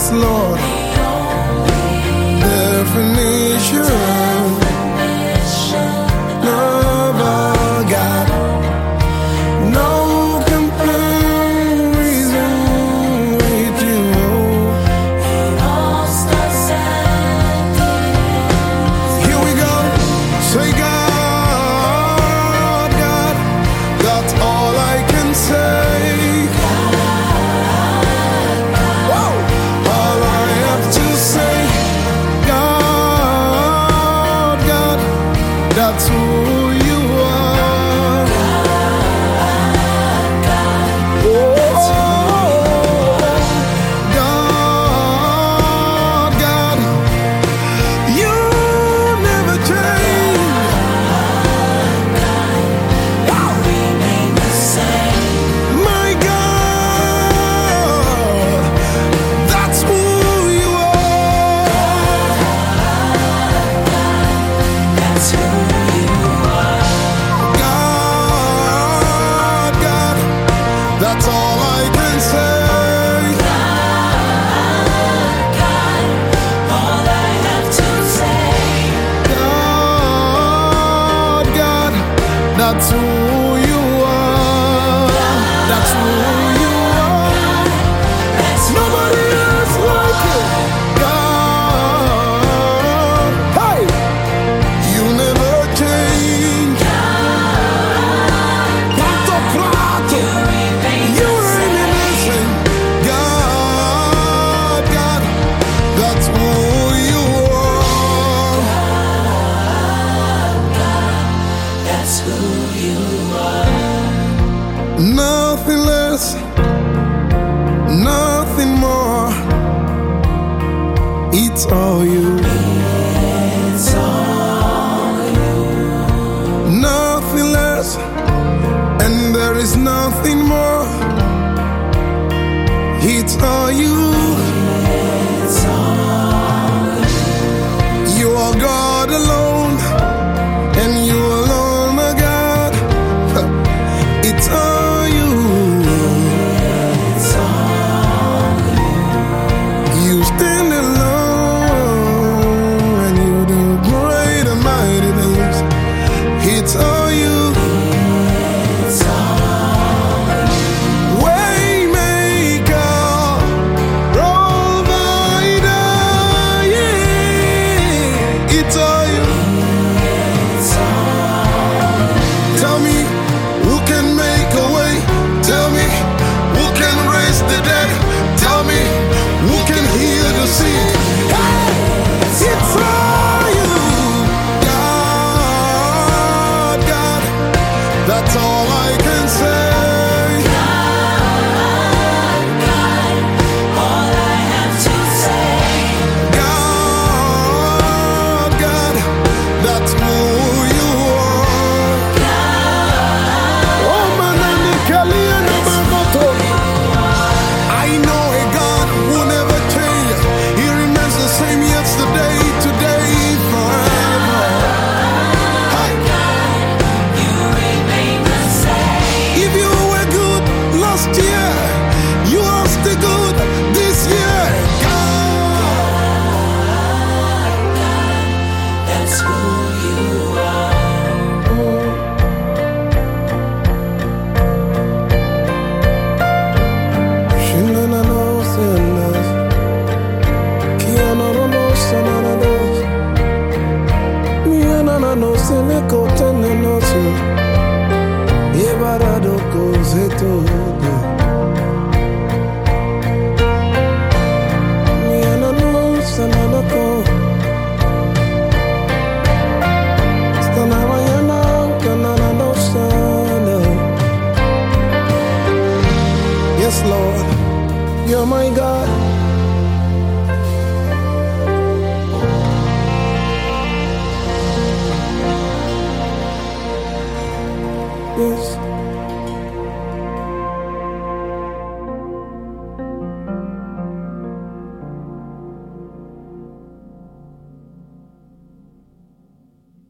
Yes, Lord. Definition of our God. No comparison with you. Here we go. Say God, God. That's all I can say. That's who you are. Oh, God, God, you never change. Remain the same. My God, that's who you are. That's who you are. God, God, that's all I can say. God, all I have to say. God, God, that's who you are. That's who you are. That's Nobody else like you. God, hey, you never change. Prato, prato, you remain the same. God, God, that's who you are. That's who you are. Nothing less, nothing more. It's all you. It's all you. Nothing less, and there is nothing more. It's all you. It's all You are God alone, and you alone are God. It's all you. it's all You stand alone, and you do great and mighty things. It's all you. it's all Waymaker, provider, yeah. It's all you. it's all Tell me who can make a way. Tell me who can raise the dead. Tell me who can heal the sick. Hey, it's all you. God, God, that's all I can say. God, all I have to say. God, God, that's who you are. Oh, Manani Kaliana Mamoto. I know a God who never changes. He remains the same yesterday, today, forever. Hey. You remain the same. If you were good last year, you are still good this year. God, That's who you are. Shinana no sianas, Kiana no sananas, Miana no silicotene no so, Yebarado coseto. Miana no sananaco, Stanamayana, Canana no sana. Yes, Lord, you're my God. Yes.